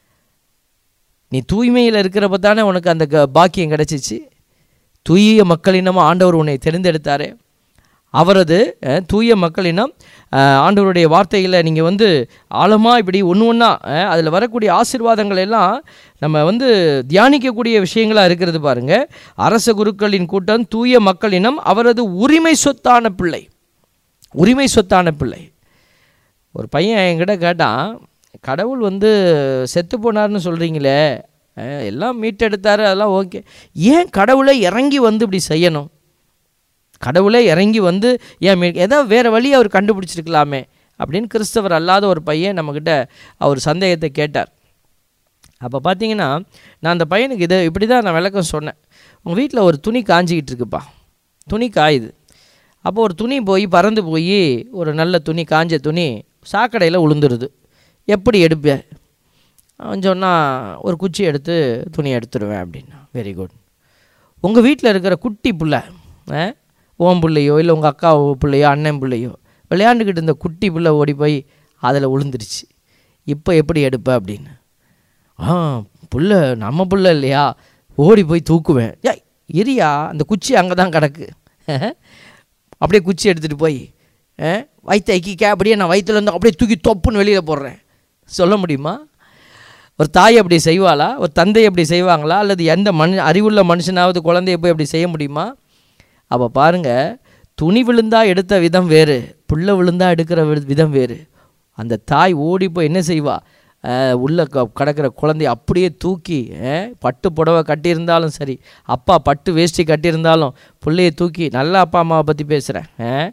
நீ தூய்மையில் இருக்கிறப்ப தானே உனக்கு அந்த பாக்கியம் கிடச்சிச்சு. தூய மக்களினமாக ஆண்டவர் உன்னை தெரிந்தெடுத்தார். அவரது தூய மக்களினம் ஆண்டவருடைய வார்த்தைகளை நீங்கள் வந்து ஆழமாக இப்படி ஒன்று ஒன்றா அதில் வரக்கூடிய ஆசீர்வாதங்கள் எல்லாம் நம்ம வந்து தியானிக்கக்கூடிய விஷயங்களாக இருக்கிறது. பாருங்கள், அரச குருக்களின் கூட்டம் தூய மக்களினம் அவரது உரிமை சொத்தான பிள்ளை. உரிமை சொத்தான பிள்ளை. ஒரு பையன் என்கிட்ட கேட்டான், கடவுள் வந்து செத்து போனார்னு சொல்கிறீங்களே எல்லாம் மீட்டெடுத்தார், அதெல்லாம் ஓகே. ஏன் கடவுளை இறங்கி வந்து இப்படி செய்யணும்? கடவுளே இறங்கி வந்து ஏன் மீ ஏதோ வேறு வழியை அவர் கண்டுபிடிச்சிருக்கலாமே அப்படின்னு கிறிஸ்தவர் அல்லாத ஒரு பையன் நம்மக்கிட்ட அவர் சந்தேகத்தை கேட்டார். அப்போ பார்த்தீங்கன்னா நான் அந்த பையனுக்கு இதை இப்படி தான் நான் விளக்கம் சொன்னேன். உங்கள் வீட்டில் ஒரு துணி காஞ்சிக்கிட்டு இருக்குப்பா, துணி காயுது. அப்போ ஒரு துணி போய் பறந்து போய் ஒரு நல்ல துணி, காஞ்ச துணி சாக்கடையில் உளுந்துருது. எப்படி எடுப்பேன்? அவன் சொன்னால் ஒரு குச்சி எடுத்து துணி எடுத்துடுவேன் அப்படின்னா. Very good. உங்கள் வீட்டில் இருக்கிற குட்டி பிள்ளை, ஓம் பிள்ளையோ இல்லை உங்கள் அக்கா பிள்ளையோ அண்ணன் பிள்ளையோ விளையாண்டுக்கிட்டு இருந்த குட்டி பிள்ளை ஓடி போய் அதில் விழுந்துருச்சு. இப்போ எப்படி எடுப்ப அப்படின்னு. ஆ புள்ள நம்ம புள்ள இல்லையா, ஓடி போய் தூக்குவேன். ஏ இரியா, அந்த குச்சி அங்கே தான் கிடக்கு. அப்படியே குச்சி எடுத்துகிட்டு போய் வயிற்று ஐக்கிக்க அப்படியே நான் வயிற்றுலேருந்து அப்படியே தூக்கி தொப்புன்னு வெளியில் போடுறேன். சொல்ல முடியுமா? ஒரு தாய் அப்படி செய்வாளா? ஒரு தந்தை அப்படி செய்வாங்களா? அல்லது எந்த மனு அறிவுள்ள மனுஷனாவது குழந்தைய போய் அப்படி செய்ய முடியுமா? அப்போ பாருங்கள், துணி விழுந்தா எடுத்த விதம் வேறு, புள்ள விழுந்தா எடுக்கிற விதம் வேறு. அந்த தாய் ஓடி போய் என்ன செய்வா, உள்ளே க கிடக்கிற குழந்தைய அப்படியே தூக்கி, பட்டு புடவை கட்டியிருந்தாலும் சரி, அப்பா பட்டு வேஷ்டி கட்டியிருந்தாலும் பிள்ளையை தூக்கி, நல்ல அப்பா அம்மாவை பற்றி பேசுகிறேன்.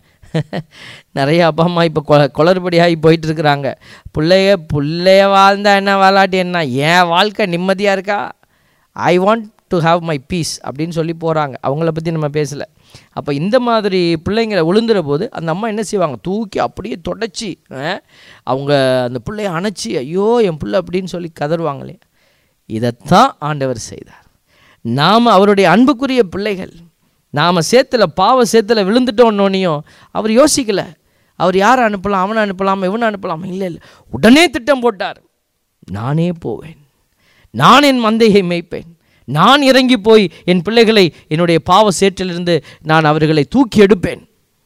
நிறைய அப்பா அம்மா இப்போ கொ குளறுபடியாகி போயிட்டுருக்குறாங்க. பிள்ளைய பிள்ளைய வாழ்ந்தா என்ன, வாழாட்டி என்ன, என் வாழ்க்கை நிம்மதியாக இருக்கா, I want to have my peace அப்படின்னு சொல்லி போகிறாங்க. அவங்கள பற்றி நம்ம பேசலை. அப்போ இந்த மாதிரி பிள்ளைங்களை விழுந்துற போது அந்த அம்மா என்ன செய்வாங்க, தூக்கி அப்படியே தொடச்சி அவங்க அந்த பிள்ளைய அணைச்சி, ஐயோ என் பிள்ளை அப்படின்னு சொல்லி கதறுவாங்களே. இதைத்தான் ஆண்டவர் செய்தார். நாம் அவருடைய அன்புக்குரிய பிள்ளைகள். நாம் சேத்துல பாவ சேத்துல விழுந்துட்டோன்னொன்னையும் அவர் யோசிக்கலை. அவர் யாரை அனுப்பலாம், அவனை அனுப்பலாம், இவனை அனுப்பலாம், இல்லை இல்லை, உடனே திட்டம் போட்டார். நானே போவேன், நான் என் மந்தையை மேய்ப்பேன், நான் இறங்கி போய் என் பிள்ளைகளை என்னுடைய பாவ சேற்றிலிருந்து நான் அவர்களை தூக்கி எடுப்பேன்.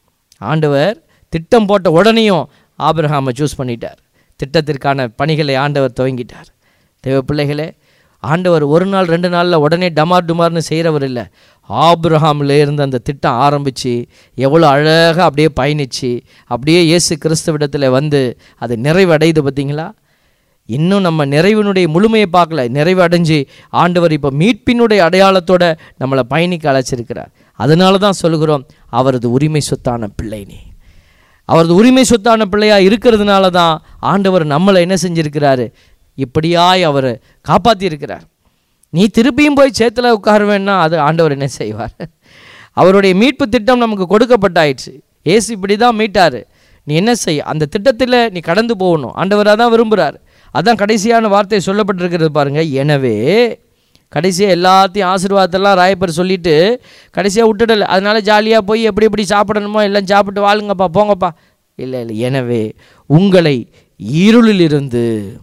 ஆண்டவர் திட்டம் போட்ட உடனேயும் ஆபிரகாமை சூஸ் பண்ணிட்டார். திட்டத்திற்கான பணிகளை ஆண்டவர் துவங்கிட்டார். தேவ பிள்ளைகளே, ஆண்டவர் ஒரு நாள் ரெண்டு நாளில் உடனே டமார் டுமார்னு செய்கிறவர் இல்லை. ஆபிரகாமில் இருந்து அந்த திட்டம் ஆரம்பித்து எவ்வளோ அழகாக அப்படியே பயணித்து அப்படியே இயேசு கிறிஸ்துவிடத்தில் வந்து அது நிறைவடையுது. பார்த்தீங்களா? இன்னும் நம்ம நிறைவினுடைய முழுமையை பார்க்கல. நிறைவு அடைஞ்சு ஆண்டவர் இப்போ மீட்பினுடைய அடையாளத்தோடு நம்மளை பயணிக்க அழைச்சிருக்கிறார். அதனால தான் சொல்கிறோம், அவரது உரிமை சொத்தான பிள்ளை நீ. அவரது உரிமை சொத்தான பிள்ளையாக இருக்கிறதுனால தான் ஆண்டவர் நம்மளை என்ன செஞ்சுருக்கிறாரு, இப்படியாய் அவர் காப்பாற்றியிருக்கிறார். நீ திருப்பியும் போய் சேத்துல உட்கார வேணா அது ஆண்டவர் என்ன செய்வார்? அவருடைய மீட்பு திட்டம் நமக்கு கொடுக்கப்பட்டாயிடுச்சு. ஏசு இப்படி தான் மீட்டார். நீ என்ன செய், அந்த திட்டத்தில் நீ கடந்து போகணும். ஆண்டவராக தான் விரும்புகிறார். அதான் கடைசியான வார்த்தை சொல்லப்பட்டிருக்கிறது பாருங்கள். எனவே கடைசியாக எல்லாத்தையும் ஆசீர்வாதத்தெல்லாம் ராயப்பர் சொல்லிவிட்டு கடைசியாக விட்டுடலை. அதனால ஜாலியாக போய் எப்படி எப்படி சாப்பிடணுமோ எல்லாம் சாப்பிட்டு வாழுங்கப்பா போங்கப்பா. இல்லை இல்லை, எனவே உங்களை இருளிலிருந்து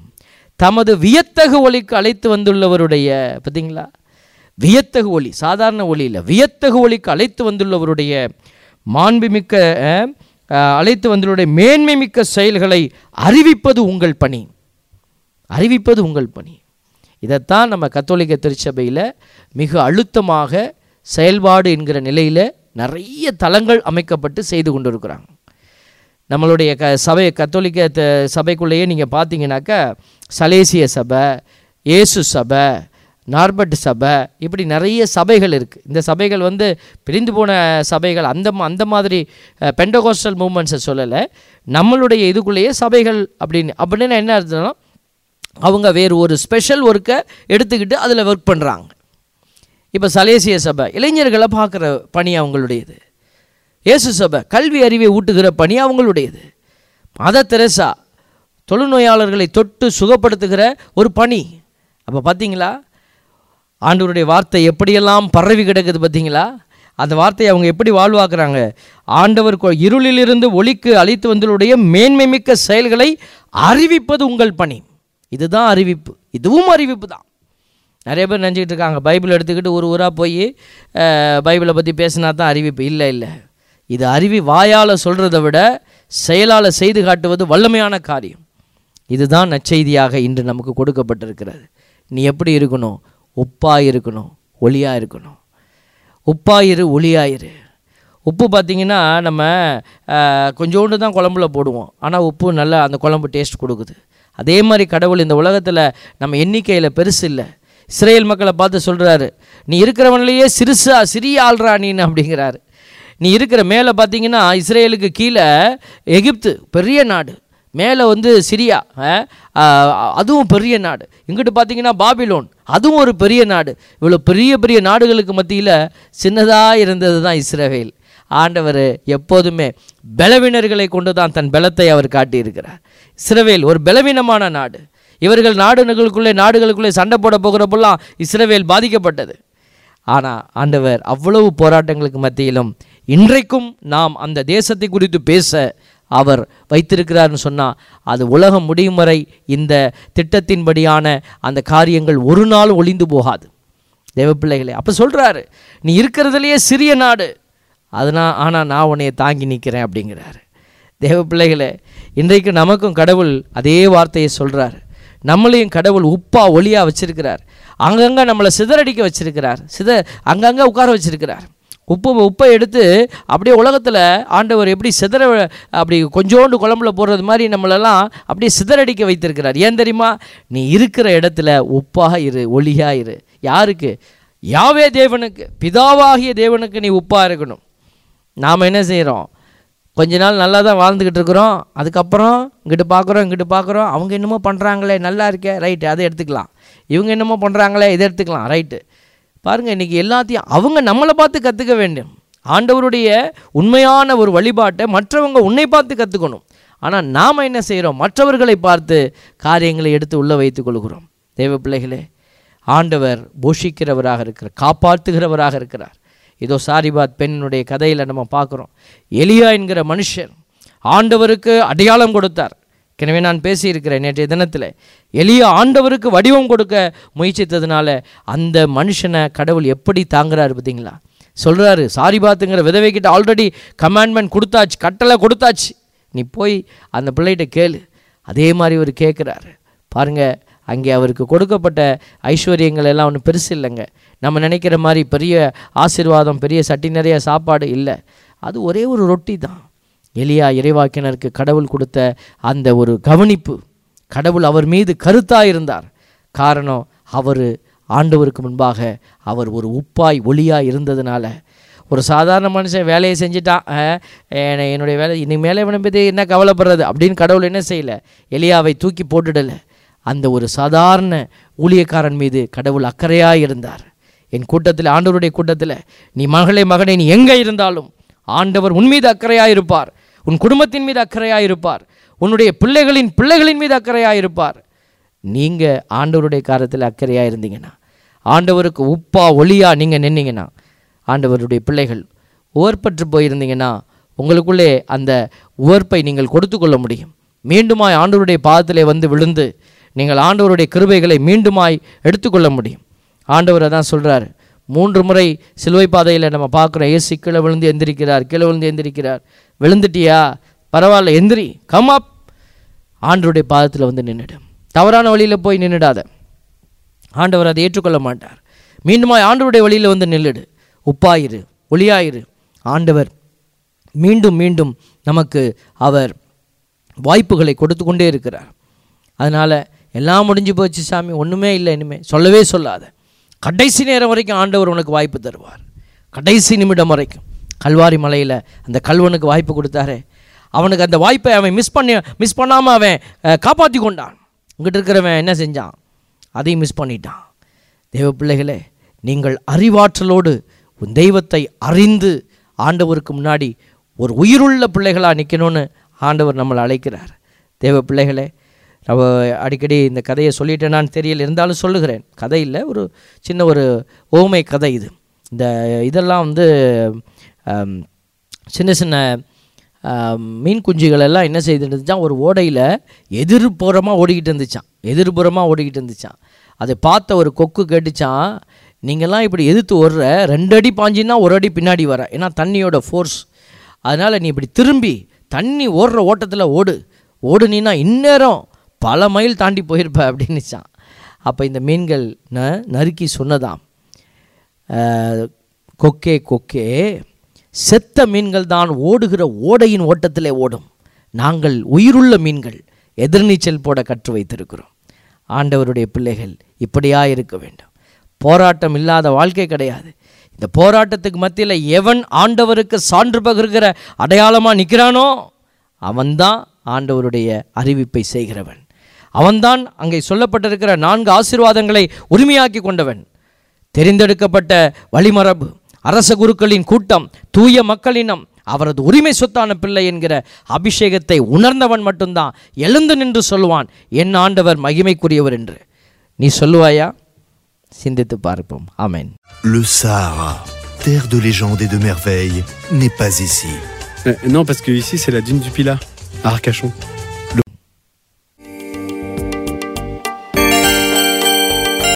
தமது வியத்தகு ஒளிக்கு அழைத்து வந்துள்ளவருடைய, பார்த்தீங்களா, வியத்தகு ஒளி, சாதாரண ஒளி இல்லை, வியத்தகு ஒளிக்கு அழைத்து வந்துள்ளவருடைய மாண்புமிக்க அழைத்து வந்துள்ளவருடைய மேன்மை மிக்க செயல்களை அறிவிப்பது உங்கள் பணி. அறிவிப்பது உங்கள் பணி. இதைத்தான் நம்ம கத்தோலிக்க திருச்சபையில் மிக அழுத்தமாக செயல்பாடு என்கிற நிலையில் நிறைய தலங்கள் அமைக்கப்பட்டு செய்து கொண்டு இருக்கிறாங்க. நம்மளுடைய க சபை கத்தோலிக்க த சபைக்குள்ளேயே நீங்கள் பார்த்தீங்கன்னாக்கா சலேசிய சபை, இயேசு சபை, நார்பர்ட் சபை, இப்படி நிறைய சபைகள் இருக்குது. இந்த சபைகள் வந்து பிரிந்து போன சபைகள், அந்த அந்த மாதிரி பெண்டகோஸ்டல் மூமெண்ட்ஸை சொல்லலை. நம்மளுடைய இதுக்குள்ளேயே சபைகள் அப்படின்னு அப்படின்னு என்ன அர்த்தம்னா, அவங்க வேறு ஒரு ஸ்பெஷல் ஒர்க்கை எடுத்துக்கிட்டு அதில் ஒர்க் பண்ணுறாங்க. இப்போ சலேசிய சபை இளைஞர்களை பார்க்குற பணி அவங்களுடையது. இயேசு சபை கல்வி அறிவை ஊட்டுகிற பணி அவங்களுடையது. மதர் தெரேசா தொழுநோயாளர்களை தொட்டு சுகப்படுத்துகிற ஒரு பணி. அப்போ பார்த்தீங்களா, ஆண்டவருடைய வார்த்தை எப்படியெல்லாம் பரவி கிடக்குது பார்த்தீங்களா? அந்த வார்த்தையை அவங்க எப்படி வாழ்வாக்குறாங்க. ஆண்டவர் இருளிலிருந்து ஒளிக்கு அழைத்து வந்துடைய மேன்மை மிக்க செயல்களை அறிவிப்பது உங்கள் பணி. இதுதான் அறிவிப்பு. இதுவும் அறிவிப்பு தான். நிறைய பேர் நினச்சிக்கிட்டு இருக்காங்க, பைபிள் எடுத்துக்கிட்டு ஒரு ஊராக போய் பைபிளை பற்றி பேசினா தான் அறிவிப்பு. இல்லை இல்லை, இது அறிவி வாயால் சொல்கிறத விட செயலால் செய்து காட்டுவது வல்லமையான காரியம். இதுதான் நற்செய்தியாக இன்று நமக்கு கொடுக்கப்பட்டிருக்கிறது. நீ எப்படி இருக்கணும்? உப்பாக இருக்கணும், ஒளியாக இருக்கணும். உப்பாயிரு, ஒளியாயிரு. உப்பு பார்த்திங்கன்னா நம்ம கொஞ்சோண்டு தான் குழம்புல போடுவோம், ஆனால் உப்பு நல்லா அந்த குழம்பு டேஸ்ட் கொடுக்குது. அதே மாதிரி கடவுள் இந்த உலகத்தில் நம்ம எண்ணிக்கையில் பெருசு இல்லை. இஸ்ரேல் மக்களை பார்த்து சொல்கிறாரு, நீ இருக்கிறவன்லேயே சிறுசா சிறிய ஆள்றா நீன்னு அப்படிங்கிறாரு. நீ இருக்கிற மேலே பார்த்தீங்கன்னா இஸ்ரேலுக்கு கீழே எகிப்து பெரிய நாடு, மேலே வந்து சிரியா அதுவும் பெரிய நாடு, இங்கிட்டு பார்த்தீங்கன்னா பாபிலோன் அதுவும் ஒரு பெரிய நாடு. இவ்வளோ பெரிய பெரிய நாடுகளுக்கு மத்தியில் சின்னதாக இருந்தது தான் இஸ்ரவேல். ஆண்டவர் எப்போதுமே பலவீனர்களை கொண்டு தான் தன் பலத்தை அவர் காட்டியிருக்கிறார். இஸ்ரவேல் ஒரு பலவீனமான நாடு. இவர்கள் நாடுகளுக்குள்ளே நாடுகளுக்குள்ளே சண்டை போட போகிறப்பெல்லாம் இஸ்ரவேல் பாதிக்கப்பட்டது. ஆனால் ஆண்டவர் அவ்வளவு போராட்டங்களுக்கு மத்தியிலும் இன்றைக்கும் நாம் அந்த தேசத்தை குறித்து பேச அவர் வைத்திருக்கிறார்னு சொன்னால் அது உலகம் முடியும் வரை இந்த திட்டத்தின்படியான அந்த காரியங்கள் ஒரு நாள் ஒளிந்து போகாது. தேவ பிள்ளைகளே, அப்போ சொல்கிறாரு, நீ இருக்கிறதுலையே சிறிய நாடு, அதனால் ஆனால் நான் உன்னைய தாங்கி நிற்கிறேன் அப்படிங்கிறாரு. தேவ பிள்ளைகளே, இன்றைக்கு நமக்கும் கடவுள் அதே வார்த்தையை சொல்கிறார். நம்மளையும் கடவுள் உப்பா ஒளியாக வச்சிருக்கிறார். அங்கங்கே நம்மளை சிதறடிக்க வச்சிருக்கிறார். சித அங்கங்கே உட்கார வச்சிருக்கிறார். உப்பு உப்பை எடுத்து அப்படியே உலகத்தில் ஆண்டவர் எப்படி சிதற அப்படி கொஞ்சோண்டு குழம்புல போடுறது மாதிரி நம்மளெல்லாம் அப்படியே சிதறடிக்க வைத்திருக்கிறார். ஏன் தெரியுமா? நீ இருக்கிற இடத்துல உப்பாக இரு, ஒளியாக இரு. யாருக்கு? யாவே தேவனுக்கு, பிதாவாகிய தேவனுக்கு நீ உப்பாக இருக்கணும். நாம் என்ன செய்கிறோம்? கொஞ்ச நாள் நல்லா தான் வாழ்ந்துக்கிட்டு இருக்கிறோம். அதுக்கப்புறம் இங்கிட்டு பார்க்குறோம் இங்கிட்டு பார்க்குறோம், அவங்க என்னமோ பண்ணுறாங்களே நல்லா இருக்கே, ரைட்டு அதை எடுத்துக்கலாம். இவங்க என்னமோ பண்ணுறாங்களே இதை எடுத்துக்கலாம், ரைட்டு. பாருங்கள், இன்றைக்கி எல்லாத்தையும் அவங்க நம்மளை பார்த்து கற்றுக்க வேண்டும். ஆண்டவருடைய உண்மையான ஒரு வழிபாட்டை மற்றவங்க உன்னை பார்த்து கற்றுக்கணும். ஆனால் நாம் என்ன செய்கிறோம்? மற்றவர்களை பார்த்து காரியங்களை எடுத்து உள்ளே வைத்துக் கொள்கிறோம். தேவ பிள்ளைகளே, ஆண்டவர் போஷிக்கிறவராக இருக்கிறார், காப்பாற்றுகிறவராக இருக்கிறார். இதோ சாரிபாத் பெண்ணுடைய கதையில் நம்ம பார்க்குறோம். எலியா என்கிற மனுஷர் ஆண்டவருக்கு அடையாளம் கொடுத்தார். எனவே நான் பேசியிருக்கிறேன் நேற்றைய தினத்தில். எலியா ஆண்டவருக்கு வடிவம் கொடுக்க முயற்சித்ததுனால அந்த மனுஷனை கடவுள் எப்படி தாங்குறாரு பார்த்தீங்களா? சொல்கிறாரு, சாரிபாத்துங்கிற விதவைக்கிட்ட ஆல்ரெடி கமாண்ட்மெண்ட் கொடுத்தாச்சு, கட்டளை கொடுத்தாச்சு, நீ போய் அந்த பிள்ளைகிட்ட கேளு. அதே மாதிரி அவர் கேட்குறாரு. பாருங்கள், அங்கே அவருக்கு கொடுக்கப்பட்ட ஐஸ்வர்யங்கள் எல்லாம் ஒன்றும் பெருசு இல்லைங்க. நம்ம நினைக்கிற மாதிரி பெரிய ஆசீர்வாதம், பெரிய சட்டி நிறைய சாப்பாடு இல்லை. அது ஒரே ஒரு ரொட்டி தான். எலியா இறைவாக்கினருக்கு கடவுள் கொடுத்த அந்த ஒரு கவனிப்பு, கடவுள் அவர் மீது கருத்தாக இருந்தார். காரணம், அவர் ஆண்டவருக்கு முன்பாக அவர் ஒரு உப்பாய் ஒளியாக இருந்ததுனால. ஒரு சாதாரண மனுஷன் வேலையை செஞ்சுட்டான், என்னுடைய வேலை இனிமேலே இவனை பற்றி என்ன கவலைப்படுறது அப்படின்னு கடவுள் என்ன செய்யலை, எலியாவை தூக்கி போட்டுடலை. அந்த ஒரு சாதாரண ஊழியக்காரன் மீது கடவுள் அக்கறையாக இருந்தார். என் கூட்டத்தில், ஆண்டவருடைய கூட்டத்தில், நீ மகளே மகனே நீ எங்கே இருந்தாலும் ஆண்டவர் உன் மீது அக்கறையாக இருப்பார், உன் குடும்பத்தின் மீது அக்கறையாக இருப்பார், உன்னுடைய பிள்ளைகளின் பிள்ளைகளின் மீது அக்கறையாக இருப்பார். நீங்கள் ஆண்டவருடைய காரியத்தில் அக்கறையாக இருந்தீங்கன்னா, ஆண்டவருக்கு உப்பா ஒளியாக நீங்கள் நின்னீங்கன்னா, ஆண்டவருடைய பிள்ளைகள் உவர்பற்று போயிருந்தீங்கன்னா உங்களுக்குள்ளே அந்த உவர்ப்பை நீங்கள் கொடுத்து கொள்ள முடியும். மீண்டுமாய் ஆண்டவருடைய பாதத்திலே வந்து விழுந்து நீங்கள் ஆண்டவருடைய கிருபைகளை மீண்டுமாய் எடுத்துக்கொள்ள முடியும். ஆண்டவர் தான் சொல்கிறார். மூன்று முறை சிலுவை பாதையில் நம்ம பார்க்குறோம், ஏசு கீழே விழுந்து எந்திரிக்கிறார், கீழே விழுந்து எந்திரிக்கிறார். விழுந்துட்டியா? பரவாயில்ல, எந்திரி, கம் அப். ஆண்டவருடைய பாதத்தில் வந்து நின்றுடு. தவறான வழியில் போய் நின்றுடாத. ஆண்டவர் அதை ஏற்றுக்கொள்ள மாட்டார். மீண்டுமாய் ஆண்டவருடைய வழியில் வந்து நில்லுடு, உப்பாயிரு, ஒளியாயிரு. ஆண்டவர் மீண்டும் மீண்டும் நமக்கு அவர் வாய்ப்புகளை கொடுத்து கொண்டே இருக்கிறார். அதனால் எல்லாம் முடிஞ்சு போச்சு சாமி, ஒன்றுமே இல்லை இனிமேல் சொல்லவே சொல்லாத. கடைசி நேரம் வரைக்கும் ஆண்டவர் உனக்கு வாய்ப்பு தருவார். கடைசி நிமிடம் வரைக்கும். கல்வாரி மலையில் அந்த கல்வனுக்கு வாய்ப்பு கொடுத்தாரே, அவனுக்கு அந்த வாய்ப்பை அவன் மிஸ் பண்ணி மிஸ் பண்ணாமல் அவன் காப்பாற்றி கொண்டான். இங்கிட்ட இருக்கிறவன் என்ன செஞ்சான்? அதையும் மிஸ் பண்ணிட்டான். தேவ பிள்ளைகளே, நீங்கள் அறிவாற்றலோடு உன் தெய்வத்தை அறிந்து ஆண்டவருக்கு முன்னாடி ஒரு உயிருள்ள பிள்ளைகளாக நிற்கணும்னு ஆண்டவர் நம்மளை அழைக்கிறார். தேவ பிள்ளைகளே, நம்ம அடிக்கடி இந்த கதையை சொல்லிட்டேனான்னு தெரியல, இருந்தாலும் சொல்லுகிறேன். கதை இல்லை, ஒரு சின்ன ஒரு ஓமை கதை இது. இந்த இதெல்லாம் வந்து சின்ன சின்ன மீன் குஞ்சுகள் எல்லாம் என்ன செய்துட்டு இருந்துச்சான், ஒரு ஓடையில் எதிர்புறமாக ஓடிக்கிட்டு இருந்துச்சான் எதிர்புறமாக ஓடிக்கிட்டு இருந்துச்சான் அதை பார்த்த ஒரு கொக்கு கேட்டுச்சான், நீங்கள்லாம் இப்படி எதிர்த்து ஓடுற, ரெண்டு அடி பாஞ்சின்னா ஒரு அடி பின்னாடி வர, ஏன்னா தண்ணியோட ஃபோர்ஸ். அதனால் நீ இப்படி திரும்பி தண்ணி ஓடுற ஓட்டத்தில் ஓடு, ஓடுனீன்னா இந்நேரம் பல மைல் தாண்டி போயிருப்ப அப்படின்னுச்சான். அப்போ இந்த மீன்கள் ந நறுக்கி சொன்னதாம், கொக்கே கொக்கே, செத்த மீன்கள் தான் ஓடுகிற ஓடையின் ஓட்டத்திலே ஓடும், நாங்கள் உயிருள்ள மீன்கள் எதிர்நீச்சல் போட கற்று வைத்திருக்கிறோம். ஆண்டவருடைய பிள்ளைகள் இப்படியா இருக்க வேண்டும். போராட்டம் இல்லாத வாழ்க்கை கிடையாது. இந்த போராட்டத்துக்கு மத்தியில் எவன் ஆண்டவருக்கு சான்று பகிர்கிற அடையாளமாக நிற்கிறானோ அவன்தான் ஆண்டவருடைய அறிவிப்பை செய்கிறவன். அவன்தான் அங்கே சொல்லப்பட்டிருக்கிற நான்கு ஆசீர்வாதங்களை உரிமையாக்கி கொண்டவன். தெரிந்தெடுக்கப்பட்ட வழிமரபு, அரச குருக்களின் கூட்டம், தூய மக்களினம், அவரது உரிமை சொத்தான பிள்ளை என்கிற அபிஷேகத்தை உணர்ந்தவன் மட்டும்தான் எழுந்து நின்று சொல்லுவான், என் ஆண்டவர் மகிமைக்குரியவர் என்று. நீ சொல்லுவாயா? சிந்தித்து பார்ப்போம். ஆமென். Le Sahara, terre de légendes et de merveilles, n'est pas ici. Euh, non, parce que ici c'est la dune du Pilat, à Arcachon.